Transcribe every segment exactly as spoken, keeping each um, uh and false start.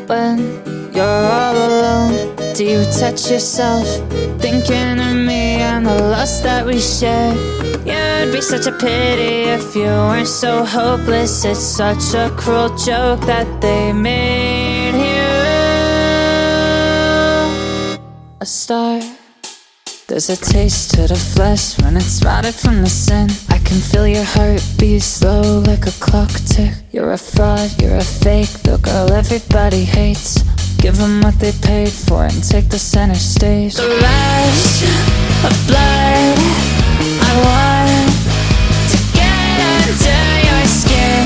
when you're all alone? Do you touch yourself, thinking of me and the loss that we share? You'd be such a pity if you weren't so hopeless. It's such a cruel joke that they made you a star. There's a taste to the flesh when it's rotted from the sin. I can feel your heartbeat slow like a clock tick. You're a fraud, you're a fake, the girl everybody hates. Give them what they paid for and take the center stage. The rush of blood, I want to get under your skin.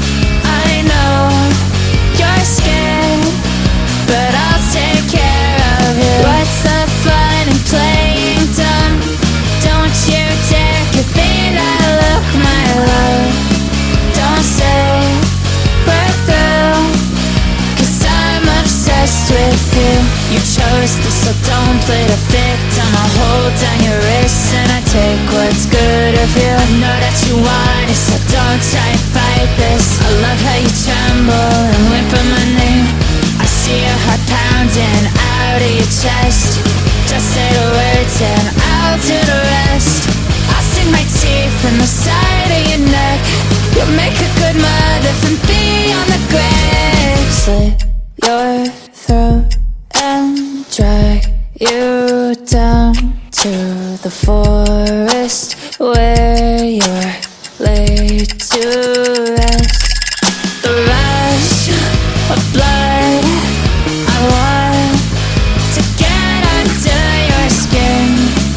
I know you're scared, but I'll take care of you. What's the fun in playing dumb? Don't you dare give me that look, my love. Don't say we're through, 'cause I'm obsessed with you. You chose this, so don't play the victim. I'll hold down your wrists and I take what's good of you. I know that you want it, so don't try and fight this. I love how you tremble and whimper my name. I see your heart pounding out of your chest. Just say the words and I'll do the rest. I'll sink my teeth in the side of your neck. You'll make a good mother from me on the grave. Slit your throat and drag you down to the forest where you're laid to rest. The rush of blood, I want to get under your skin.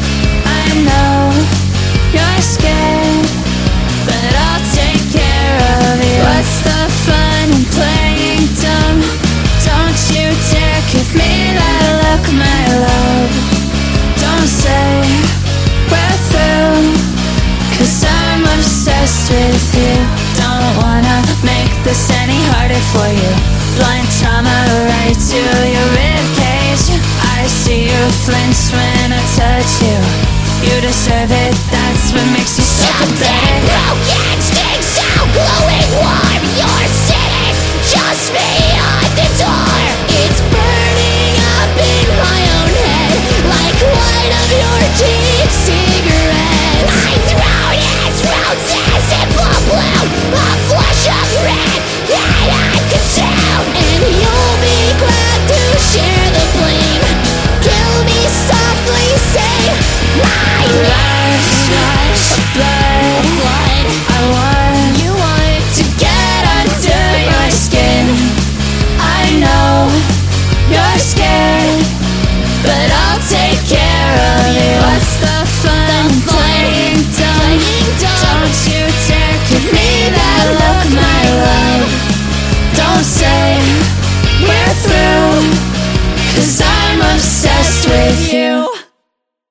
I know you're scared, but I'll take care of you. What's the fun in playing dumb? Don't you dare give me that look, my love. Don't say we're through, 'cause I'm obsessed with you. Don't wanna make this any harder for you. Blind trauma right to your ribcage. I see you flinch when I touch you. You deserve it, that's what makes you so bad.